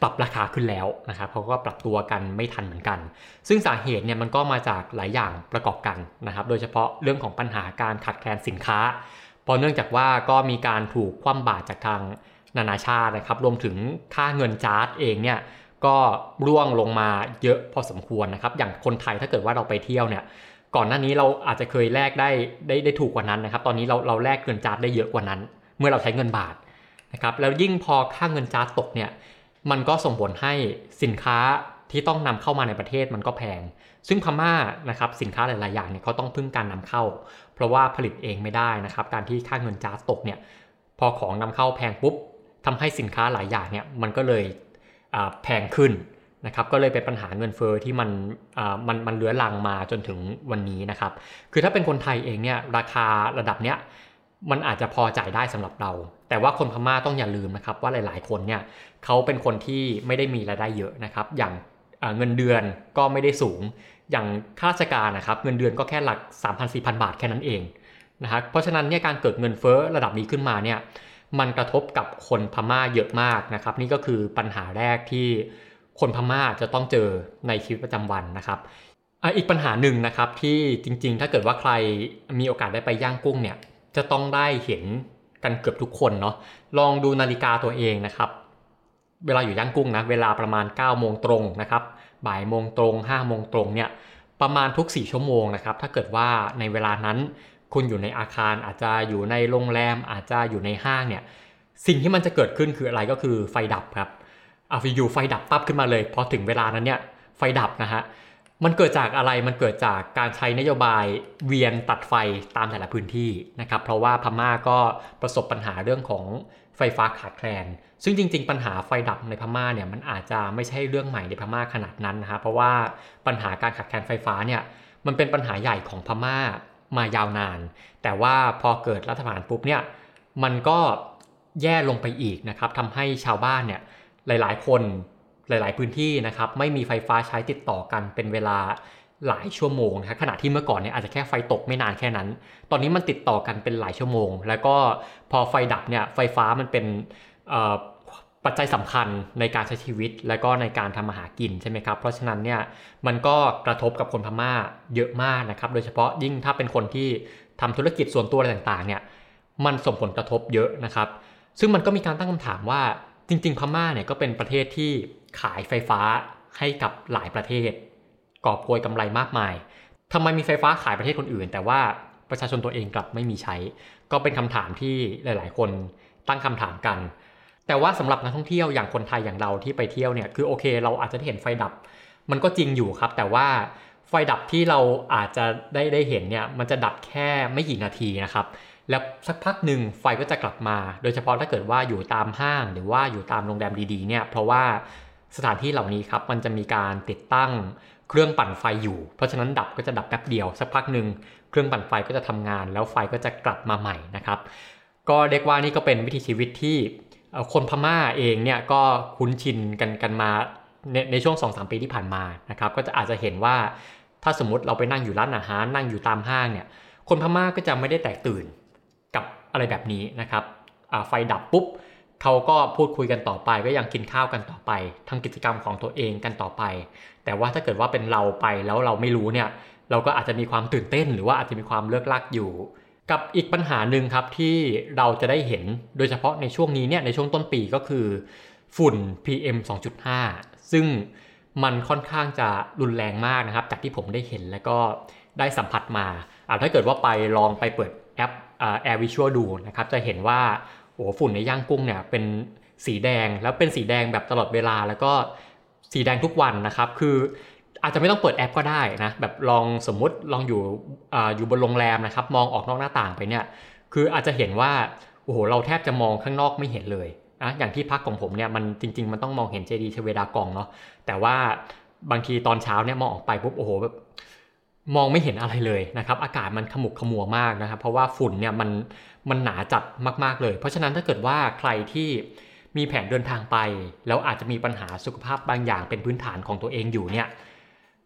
ปรับราคาขึ้นแล้วนะครับเขาก็ปรับตัวกันไม่ทันเหมือนกันซึ่งสาเหตุเนี่ยมันก็มาจากหลายอย่างประกอบกันนะครับโดยเฉพาะเรื่องของปัญหาการขาดแคลนสินค้าเพราะเนื่องจากว่าก็มีการถูกคว่ำบาตรจากทางนานาชาตินะครับรวมถึงค่าเงินจาร์ดเองเนี่ยก็ร่วงลงมาเยอะพอสมควรนะครับอย่างคนไทยถ้าเกิดว่าเราไปเที่ยวเนี่ยก่อนหน้านี้เราอาจจะเคยแลกได้ถูกกว่านั้นนะครับตอนนี้เราแลกเงินจาร์ดได้เยอะกว่านั้นเมื่อเราใช้เงินบาทนะครับแล้วยิ่งพอค่าเงินจาร์ดตกเนี่ยมันก็ส่งผลให้สินค้าที่ต้องนำเข้ามาในประเทศมันก็แพงซึ่งพม่านะครับสินค้าหลายๆอย่างเนี่ยเขาต้องพึ่งการนำเข้าเพราะว่าผลิตเองไม่ได้นะครับการที่ค่าเงินจาร์ดตกเนี่ยพอของนำเข้าแพงปุ๊บทำให้สินค้าหลายอย่างเนี่ยมันก็เลยแพงขึ้นนะครับก็เลยเป็นปัญหาเงินเฟ้อที่มันเลื้อรังมาจนถึงวันนี้นะครับคือถ้าเป็นคนไทยเองเนี่ยราคาระดับเนี้ยมันอาจจะพอจ่ายได้สำหรับเราแต่ว่าคนพม่าต้องอย่าลืมนะครับว่าหลายๆคนเนี่ยเขาเป็นคนที่ไม่ได้มีรายได้เยอะนะครับอย่างเงินเดือนก็ไม่ได้สูงอย่างข้าราชการนะครับเงินเดือนก็แค่หลัก 3,000-4,000 บาทแค่นั้นเองนะครับเพราะฉะนั้นเนี่ยการเกิดเงินเฟ้อระดับนี้ขึ้นมาเนี่ยมันกระทบกับคนพม่าเยอะมากนะครับนี่ก็คือปัญหาแรกที่คนพม่าจะต้องเจอในชีวิตประจำวันนะครับอีกปัญหาหนึ่งนะครับที่จริงๆถ้าเกิดว่าใครมีโอกาสได้ไปย่างกุ้งเนี่ยจะต้องได้เห็นกันเกือบทุกคนเนาะลองดูนาฬิกาตัวเองนะครับเวลาอยู่ย่างกุ้งนะเวลาประมาณ 9 โมงตรงนะครับบ่ายโมงตรง 5 โมงตรงเนี่ยประมาณทุก4ชั่วโมงนะครับถ้าเกิดว่าในเวลานั้นคุณอยู่ในอาคารอาจจะอยู่ในโรงแรมอาจจะอยู่ในห้างเนี่ยสิ่งที่มันจะเกิดขึ้นคืออะไรก็คือไฟดับครับอยู่ไฟดับปั๊บขึ้นมาเลยพอถึงเวลานั้นเนี่ยไฟดับนะฮะมันเกิดจากอะไรมันเกิดจากการใช้นโยบายเวียนตัดไฟตามแต่ละพื้นที่นะครับเพราะว่าพม่าก็ประสบปัญหาเรื่องของไฟฟ้าขาดแคลนซึ่งจริงๆปัญหาไฟดับในพม่าเนี่ยมันอาจจะไม่ใช่เรื่องใหม่ในพม่าขนาดนั้นนะครับเพราะว่าปัญหาการขาดแคลนไฟฟ้าเนี่ยมันเป็นปัญหาใหญ่ของพม่ามายาวนานแต่ว่าพอเกิดรัฐประหารปุ๊บเนี่ยมันก็แย่ลงไปอีกนะครับทำให้ชาวบ้านเนี่ยหลายๆคนหลายๆพื้นที่นะครับไม่มีไฟฟ้าใช้ติดต่อกันเป็นเวลาหลายชั่วโมงนะครับขณะที่เมื่อก่อนเนี่ยอาจจะแค่ไฟตกไม่นานแค่นั้นตอนนี้มันติดต่อกันเป็นหลายชั่วโมงแล้วก็พอไฟดับเนี่ยไฟฟ้ามันเป็นปัจจัยสำคัญในการใช้ชีวิตและก็ในการทำมาหากินใช่ไหมครับเพราะฉะนั้นเนี่ยมันก็กระทบกับคนพม่าเยอะมากนะครับโดยเฉพาะยิ่งถ้าเป็นคนที่ทำธุรกิจส่วนตัวอะไรต่างๆเนี่ยมันส่งผลกระทบเยอะนะครับซึ่งมันก็มีการตั้งคำถามว่าจริงๆพม่าเนี่ยก็เป็นประเทศที่ขายไฟฟ้าให้กับหลายประเทศกอบโกยกำไรมากมายทำไมมีไฟฟ้าขายประเทศคนอื่นแต่ว่าประชาชนตัวเองกลับไม่มีใช้ก็เป็นคำถามที่หลายๆคนตั้งคำถามกันแต่ว่าสำหรับนักท่องเที่ยวอย่างคนไทยอย่างเราที่ไปเที่ยวเนี่ยคือโอเคเราอาจจะได้เห็นไฟดับมันก็จริงอยู่ครับแต่ว่าไฟดับที่เราอาจจะได้เห็นเนี่ยมันจะดับแค่ไม่กี่นาทีนะครับแล้วสักพักหนึ่งไฟก็จะกลับมาโดยเฉพาะถ้าเกิดว่าอยู่ตามห้างหรือว่าอยู่ตามโรงแรมดีๆเนี่ยเพราะว่าสถานที่เหล่านี้ครับมันจะมีการติดตั้งเครื่องปั่นไฟอยู่เพราะฉะนั้นดับก็จะดับแป๊บเดียวสักพักหนึ่งเครื่องปั่นไฟก็จะทำงานแล้วไฟก็จะกลับมาใหม่นะครับก็เรียกว่านี่ก็เป็นวิถีชีวิตที่คนพม่าเองเนี่ยก็คุ้นชินกันมาในช่วง 2-3 ปีที่ผ่านมานะครับก็จะอาจจะเห็นว่าถ้าสมมติเราไปนั่งอยู่ร้านอาหารนั่งอยู่ตามห้างเนี่ยคนพม่าก็จะไม่ได้แตกตื่นกับอะไรแบบนี้นะครับไฟดับปุ๊บเขาก็พูดคุยกันต่อไปก็ยังกินข้าวกันต่อไปทำกิจกรรมของตัวเองกันต่อไปแต่ว่าถ้าเกิดว่าเป็นเราไปแล้วเราไม่รู้เนี่ยเราก็อาจจะมีความตื่นเต้นหรือว่าอาจจะมีความเลิกลักอยู่กับอีกปัญหาหนึ่งครับที่เราจะได้เห็นโดยเฉพาะในช่วงนี้เนี่ยในช่วงต้นปีก็คือฝุ่น PM 2.5 ซึ่งมันค่อนข้างจะรุนแรงมากนะครับจากที่ผมได้เห็นแล้วก็ได้สัมผัสมาถ้าเกิดว่าไปลองไปเปิดแอปAir Visual ดูนะครับจะเห็นว่าฝุ่นในย่างกุ้งเนี่ยเป็นสีแดงแล้วเป็นสีแดงแบบตลอดเวลาแล้วก็สีแดงทุกวันนะครับคืออาจจะไม่ต้องเปิดแอปก็ได้นะแบบลองสมมุติลองอยู่บนโรงแรมนะครับมองออกนอกหน้าต่างไปเนี่ยคืออาจจะเห็นว่าโอ้โหเราแทบจะมองข้างนอกไม่เห็นเลยนะอย่างที่พักของผมเนี่ยมันจริงๆมันต้องมองเห็นเจดีย์ชเวดากองเนาะแต่ว่าบางทีตอนเช้าเนี่ยมองออกไปปุ๊บโอ้โหแบบมองไม่เห็นอะไรเลยนะครับอากาศมันขมุกขมัวมากนะครับเพราะว่าฝุ่นเนี่ยมันหนาจัดมากๆเลยเพราะฉะนั้นถ้าเกิดว่าใครที่มีแผนเดินทางไปแล้วอาจจะมีปัญหาสุขภาพบางอย่างเป็นพื้นฐานของตัวเองอยู่เนี่ย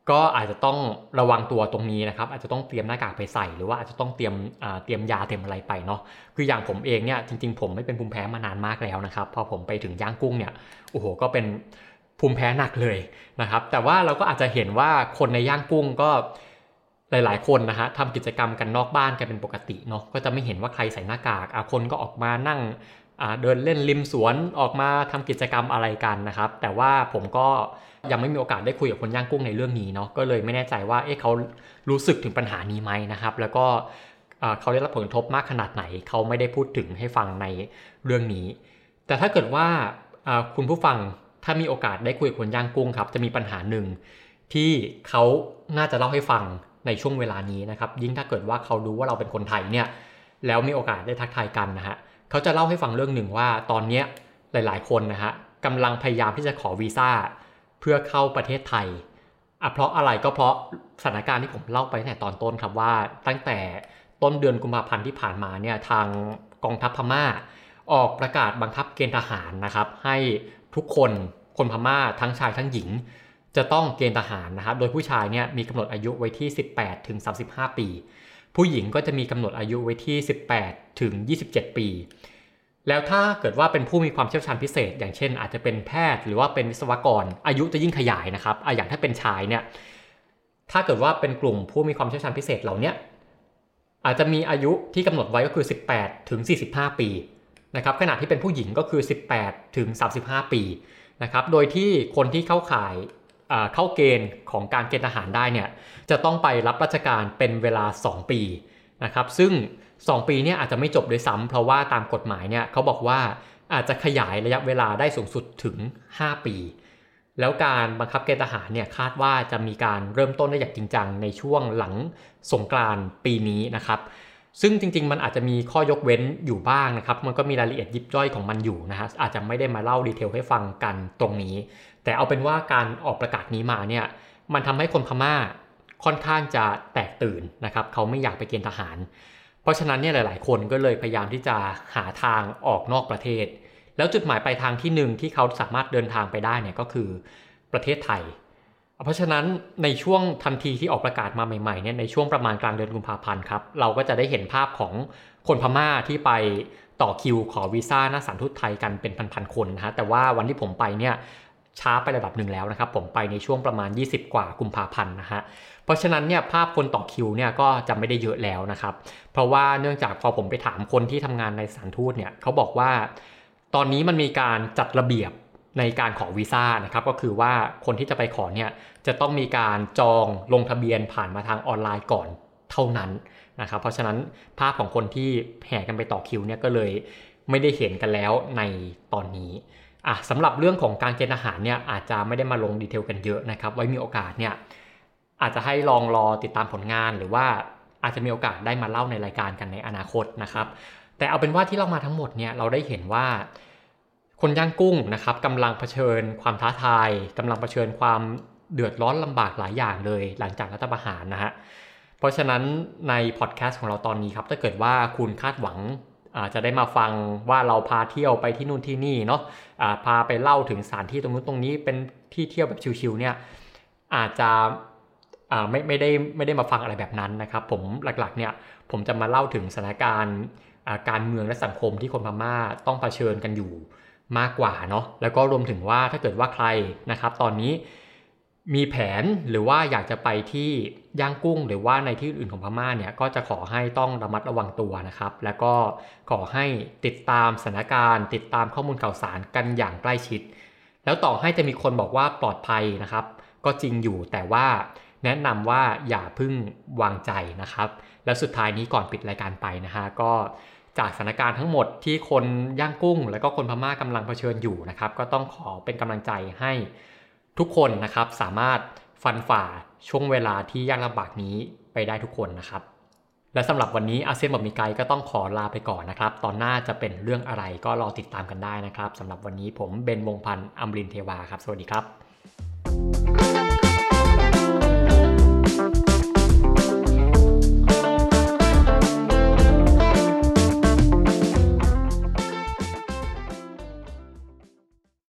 ก็อาจจะต้องระวังตัวตรงนี้นะครับอาจจะต้องเตรียมหน้ากากไปใส่หรือว่าอาจจะต้องเตรียมยาเตรียมอะไรไปเนาะคืออย่างผมเองเนี่ยจริงๆผมไม่เป็นภูมิแพ้มานานมากแล้วนะครับพอผมไปถึงย่างกุ้งเนี่ยโอ้โหก็เป็นภูมิแพ้หนักเลยนะครับแต่ว่าเราก็อาจจะเห็นว่าคนในย่างกุ้งก็หลายๆคนนะฮะทำกิจกรรมกันนอกบ้านกันเป็นปกติเนาะก็จะไม่เห็นว่าใครใส่หน้ากากคนก็ออกมานั่งเดินเล่นริมสวนออกมาทำกิจกรรมอะไรกันนะครับแต่ว่าผมก็ยังไม่มีโอกาสได้คุยกับคนย่างกุ้งในเรื่องนี้เนาะก็เลยไม่แน่ใจว่าเขารู้สึกถึงปัญหานี้ไหมนะครับแล้วก็เขาได้รับผลกระทบมากขนาดไหนเขาไม่ได้พูดถึงให้ฟังในเรื่องนี้แต่ถ้าเกิดว่าคุณผู้ฟังถ้ามีโอกาสได้คุยกับคนย่างกุ้งครับจะมีปัญหาหนึ่งที่เขาน่าจะเล่าให้ฟังในช่วงเวลานี้นะครับยิ่งถ้าเกิดว่าเขารู้ว่าเราเป็นคนไทยเนี่ยแล้วมีโอกาสได้ทักทายกันนะฮะเขาจะเล่าให้ฟังเรื่องหนึ่งว่าตอนนี้หลายๆคนนะฮะกำลังพยายามที่จะขอวีซ่าเพื่อเข้าประเทศไทยเพราะอะไรก็เพราะสถานการณ์ที่ผมเล่าไปตั้งแต่ตอนต้นครับว่าตั้งแต่ต้นเดือนกุมภาพันธ์ที่ผ่านมาเนี่ยทางกองทัพพม่าออกประกาศบังคับเกณฑ์ทหารนะครับให้ทุกคนพม่าทั้งชายทั้งหญิงจะต้องเกณฑ์ทหารนะครับโดยผู้ชายเนี่ยมีกำหนดอายุไว้ที่18ถึง35ปีผู้หญิงก็จะมีกำหนดอายุไว้ที่18ถึง27ปีแล้วถ้าเกิดว่าเป็นผู้มีความเชี่ยวชาญพิเศษอย่างเช่นอาจจะเป็นแพทย์หรือว่าเป็นวิศวกรอายุจะยิ่งขยายนะครับอย่างถ้าเป็นชายเนี่ยถ้าเกิดว่าเป็นกลุ่มผู้มีความเชี่ยวชาญพิเศษเหล่านี้อาจจะมีอายุที่กำหนดไว้ก็คือ18ถึง45ปีนะครับขณะที่เป็นผู้หญิงก็คือ18ถึง35ปีนะครับโดยที่คนที่เข้าข่ายเข้าเกณฑ์ของการเกณฑ์ทหารได้เนี่ยจะต้องไปรับราชการเป็นเวลา2ปีนะครับซึ่ง2ปีเนี่ยอาจจะไม่จบด้วยซ้ำเพราะว่าตามกฎหมายเนี่ยเขาบอกว่าอาจจะขยายระยะเวลาได้สูงสุดถึง5ปีแล้วการบังคับเกณฑ์ทหารเนี่ยคาดว่าจะมีการเริ่มต้นได้อย่างจริงจังในช่วงหลังสงกรานต์ปีนี้นะครับซึ่งจริงๆมันอาจจะมีข้อยกเว้นอยู่บ้างนะครับมันก็มีรายละเอียดยิบย่อยของมันอยู่นะฮะอาจจะไม่ได้มาเล่าดีเทลให้ฟังกันตรงนี้แต่เอาเป็นว่าการออกประกาศนี้มาเนี่ยมันทำให้คนพม่าค่อนข้างจะแตกตื่นนะครับเขาไม่อยากไปเกณฑ์ทหารเพราะฉะนั้นเนี่ยหลายๆคนก็เลยพยายามที่จะหาทางออกนอกประเทศแล้วจุดหมายปลายทางที่หนึ่งที่เขาสามารถเดินทางไปได้เนี่ยก็คือประเทศไทยเพราะฉะนั้นในช่วงทันทีที่ออกประกาศมาใหม่ๆเนี่ยในช่วงประมาณกลางเดือนกุมภาพันธ์ครับเราก็จะได้เห็นภาพของคนพม่าที่ไปต่อคิวขอวีซ่าหน้าสถานทูตไทยกันเป็นพันๆคนนะฮะแต่ว่าวันที่ผมไปเนี่ยช้าไประดับหนึ่งแล้วนะครับผมไปในช่วงประมาณ20กว่ากุมภาพันธ์นะฮะเพราะฉะนั้นเนี่ยภาพคนต่อคิวเนี่ยก็จะไม่ได้เยอะแล้วนะครับเพราะว่าเนื่องจากพอผมไปถามคนที่ทำงานในสถานทูตเนี่ยเขาบอกว่าตอนนี้มันมีการจัดระเบียบในการขอวีซ่านะครับก็คือว่าคนที่จะไปขอเนี่ยจะต้องมีการจองลงทะเบียนผ่านมาทางออนไลน์ก่อนเท่านั้นนะครับเพราะฉะนั้นภาพของคนที่แห่กันไปต่อคิวเนี่ยก็เลยไม่ได้เห็นกันแล้วในตอนนี้สำหรับเรื่องของการเกณฑ์ทหารเนี่ยอาจจะไม่ได้มาลงดีเทลกันเยอะนะครับไว้มีโอกาสเนี่ยอาจจะให้ลองรอติดตามผลงานหรือว่าอาจจะมีโอกาสได้มาเล่าในรายการกันในอนาคตนะครับแต่เอาเป็นว่าที่เรามาทั้งหมดเนี่ยเราได้เห็นว่าคนย่างกุ้งนะครับกำลังเผชิญความท้าทายกำลังเผชิญความเดือดร้อนลำบากหลายอย่างเลยหลังจากรัฐประหารนะฮะเพราะฉะนั้นในพอดแคสต์ของเราตอนนี้ครับถ้าเกิดว่าคุณคาดหวังจะได้มาฟังว่าเราพาเที่ยวไปที่นู่นที่นี่เนาะพาไปเล่าถึงสถานที่ตรงนู้นตรงนี้เป็นที่เที่ยวแบบชิลๆเนี่ยอาจจะไม่ได้มาฟังอะไรแบบนั้นนะครับผมหลักๆเนี่ยผมจะมาเล่าถึงสถานการณ์การเมืองและสังคมที่คนพม่าต้องเผชิญกันอยู่มากกว่าเนาะแล้วก็รวมถึงว่าถ้าเกิดว่าใครนะครับตอนนี้มีแผนหรือว่าอยากจะไปที่ย่างกุ้งหรือว่าในที่อื่นของพม่าเนี่ยก็จะขอให้ต้องระมัดระวังตัวนะครับแล้วก็ขอให้ติดตามสถานการณ์ติดตามข้อมูลข่าวสารกันอย่างใกล้ชิดแล้วต่อให้จะมีคนบอกว่าปลอดภัยนะครับก็จริงอยู่แต่ว่าแนะนำว่าอย่าพึ่งวางใจนะครับแล้วสุดท้ายนี้ก่อนปิดรายการไปนะฮะก็จากสถานการณ์ทั้งหมดที่คนย่างกุ้งแล้วก็คนพม่ากำลังเผชิญอยู่นะครับก็ต้องขอเป็นกำลังใจให้ทุกคนนะครับสามารถฟันฝ่าช่วงเวลาที่ยากลำบากนี้ไปได้ทุกคนนะครับและสำหรับวันนี้อาเซียนบอมีไกด์ก็ต้องขอลาไปก่อนนะครับตอนหน้าจะเป็นเรื่องอะไรก็รอติดตามกันได้นะครับสำหรับวันนี้ผมเบนวงศ์พันธ์อมรินทร์เทวาครับสวัสดีครับ